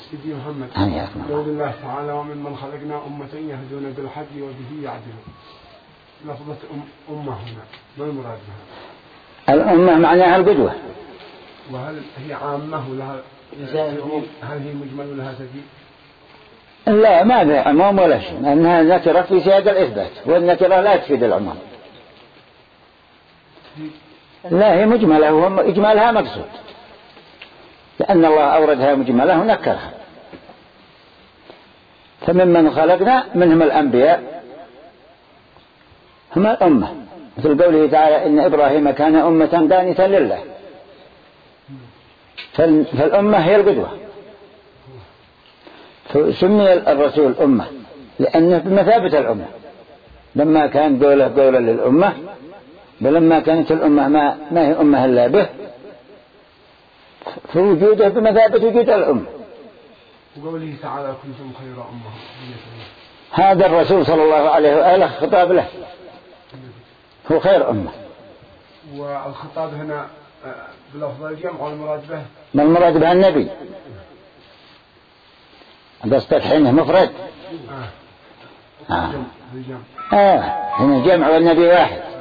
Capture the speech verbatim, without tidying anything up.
سيدي محمد حياكم الله. قول الله تعالى وممن خلقنا أمة يهدون بالحج وبه يعدلون. لفظة أم أمة هنا ما المراد بها؟ الأمة معناها القدوة. وهل هي عامة لها هل هي مجمل لها تجيب؟ لا ما في عموم ولا شيء لأنها نكرة في سياق الإثبات والنكرة لا تفيد العموم. لا هي مجملة وهم إجمالها مقصود لأن الله أوردها مجملة ونكرها. فممن خلقنا منهم الأنبياء هم الأمة مثل قوله تعالى إن إبراهيم كان أمة قانتا لله. فالأمة هي القدوة. فسمي الرسول أمة لأنه بمثابة الأمة لما كان قوله قولا للأمة ولما كانت الأمة ما, ما هي أمة إلا به فوجوده بمثابة وجود الأمة. وقوله تعالى كنتم خير أمة هذا الرسول صلى الله عليه وآله خطاب له هو خير أمة. والخطاب هنا بلفظ الجمع والمراد به ما المراد به النبي بس تلحينه مفرد. آه. آه. آه. هنا جمع والنبي واحد.